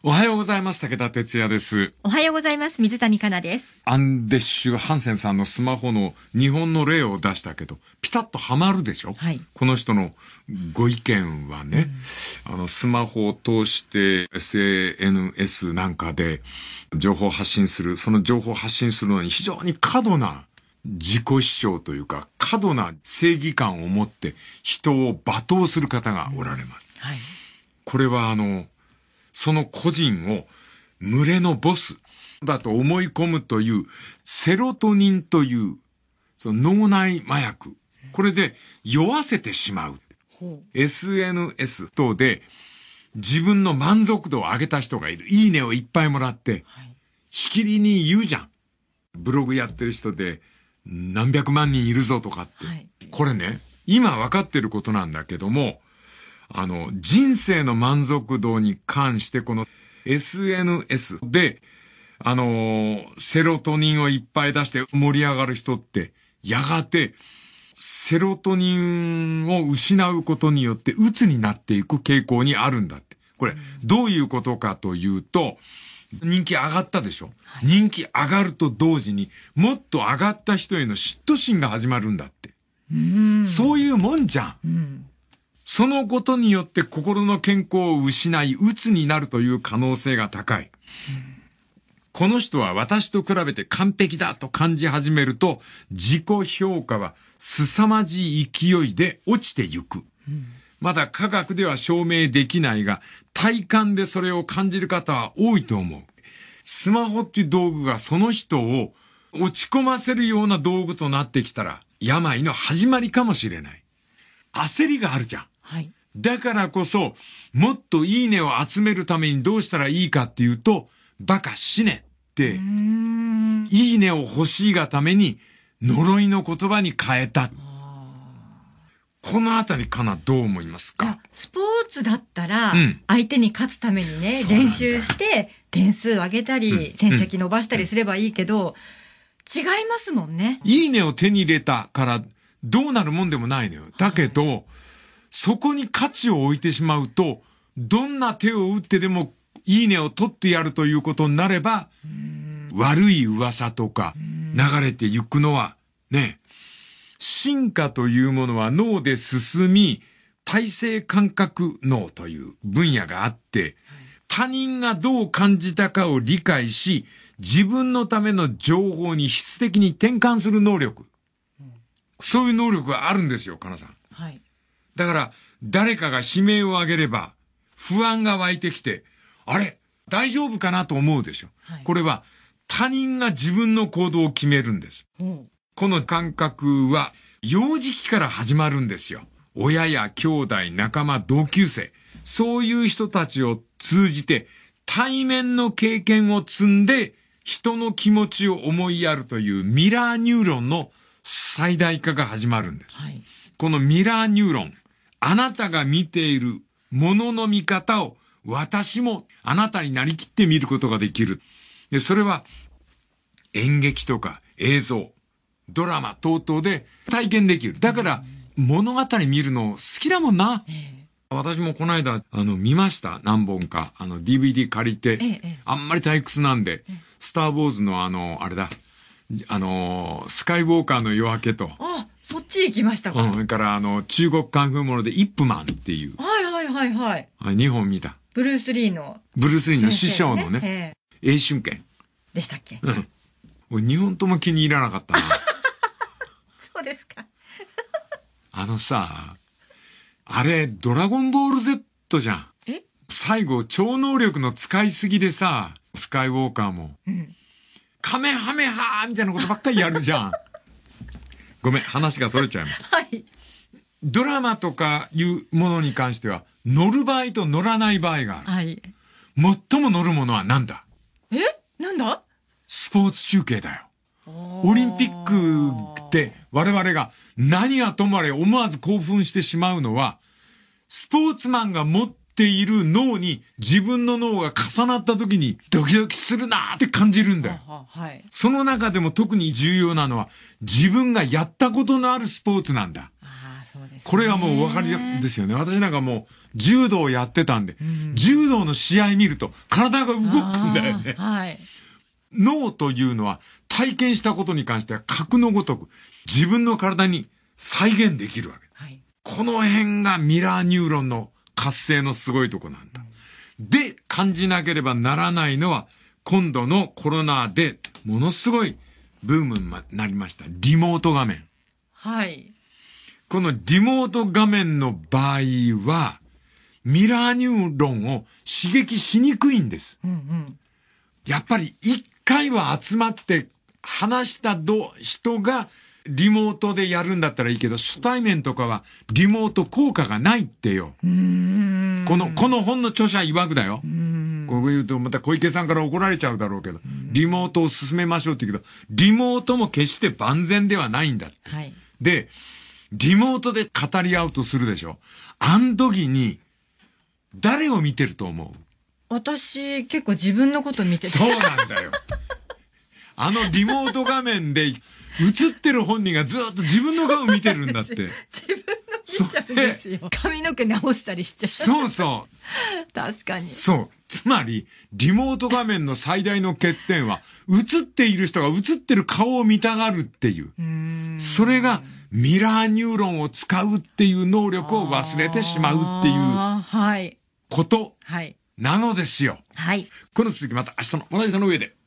おはようございます。武田哲也です。 おはようございます。水谷香奈です。 アンデッシュ・ハンセンさんのスマホの日本の例を出したけど、ピタッとはまるでしょ、 はい、 この人のご意見はね、スマホを通して SNS なんかで情報を発信する、その情報を発信するのに非常に過度な自己主張というか、過度な正義感を持って人を罵倒する方がおられます。 はい、 これはその個人を群れのボスだと思い込むというセロトニンというその脳内麻薬。これで酔わせてしまう。SNS 等で自分の満足度を上げた人がいる。いいねをいっぱいもらって、しきりに言うじゃん。ブログやってる人で何百万人いるぞとかって。これね、今分かってることなんだけども、人生の満足度に関してこの SNS で、セロトニンをいっぱい出して盛り上がる人って、やがて、セロトニンを失うことによって鬱になっていく傾向にあるんだって。これ、どういうことかというと、人気上がったでしょ、人気上がると同時に、もっと上がった人への嫉妬心が始まるんだって。そういうもんじゃん。そのことによって心の健康を失い、鬱になるという可能性が高い。この人は私と比べて完璧だと感じ始めると、自己評価は凄まじい勢いで落ちてゆく。まだ科学では証明できないが、体感でそれを感じる方は多いと思う。スマホっていう道具がその人を落ち込ませるような道具となってきたら、病の始まりかもしれない。焦りがあるじゃん。だからこそ、もっといいねを集めるためにどうしたらいいかっていうと、バカ死ねって、いいねを欲しいがために呪いの言葉に変えた。このあたりかな、どう思いますか？ スポーツだったら、相手に勝つためにね、練習して点数上げたり、成績伸ばしたりすればいいけど、違いますもんね。 いいねを手に入れたからどうなるもんでもないのよ。だけど、そこに価値を置いてしまうと、どんな手を打ってでもいいねを取ってやるということになれば、悪い噂とか流れていくのはね、進化というものは脳で進み、体制感覚脳という分野があって、他人がどう感じたかを理解し、自分のための情報に質的に転換する能力。そういう能力があるんですよ、かなさん。だから、誰かが指名を挙げれば、不安が湧いてきて、あれ大丈夫かなと思うでしょ。これは、他人が自分の行動を決めるんです。この感覚は、幼児期から始まるんですよ。親や兄弟、仲間、同級生。そういう人たちを通じて、対面の経験を積んで、人の気持ちを思いやるというミラーニューロンの最大化が始まるんです。このミラーニューロン。あなたが見ているものの見方を私もあなたになりきって見ることができる。で、それは演劇とか映像、ドラマ等々で体験できる。だから物語見るの好きだもんな。私もこの間見ました。何本かDVD 借りて、あんまり退屈なんで、スターウォーズのあれだ。スカイウォーカーの夜明けと。 そっち行きましたか。 それから中国カンフーものでイップマンっていう。2本見た。 ブルース・リーの師匠のね。英春剣。 でしたっけ。 俺2本とも気に入らなかったな。 そうですか。 さ、あれ、ドラゴンボール Z じゃん。最後、超能力の使いすぎでさ、スカイウォーカーも。カメハメハーみたいなことばっかりやるじゃん。ごめん、話がそれちゃいます。ドラマとかいうものに関しては、乗る場合と乗らない場合がある。最も乗るものは何だ？ なんだ？ スポーツ中継だよ。オリンピックって我々が何はともあれ思わず興奮してしまうのは、スポーツマンが持っている脳に自分の脳が重なった時にドキドキするなーって感じるんだよ。その中でも特に重要なのは自分がやったことのあるスポーツなんだ。 そうですね。 これはもうお分かりですよね。私なんかもう柔道をやってたんで、柔道の試合見ると体が動くんだよね。 はい。 脳というのは体験したことに関しては核のごとく自分の体に再現できるわけ。 はい、 この辺がミラーニューロンの活性のすごいとこなんだ。で、感じなければならないのは、今度のコロナでものすごいブームになりました。リモート画面。 はい。 このリモート画面の場合は、ミラーニューロンを刺激しにくいんです。 うんうん、 やっぱり一回は集まって話した人がリモートでやるんだったらいいけど、初対面とかはリモート効果がないってよ。この本の著者曰くだよ。こう言うとまた小池さんから怒られちゃうだろうけど、リモートを進めましょうって言うけど、リモートも決して万全ではないんだって。 はい、 で、リモートで語り合うとするでしょ。あん時に、誰を見てると思う？ 私、結構自分のこと見てて。 そうなんだよ。リモート画面で、映ってる本人がずっと自分の顔見てるんだって。 自分の見ちゃうんですよ。髪の毛直したりしちゃう。 そうそう。確かに。 そう。つまり、リモート画面の最大の欠点は、映っている人が映ってる顔を見たがるっていう。それが、ミラーニューロンを使うっていう能力を忘れてしまうっていう、こと。なのですよ。 はい。 この続きまた明日の同じ日の上で。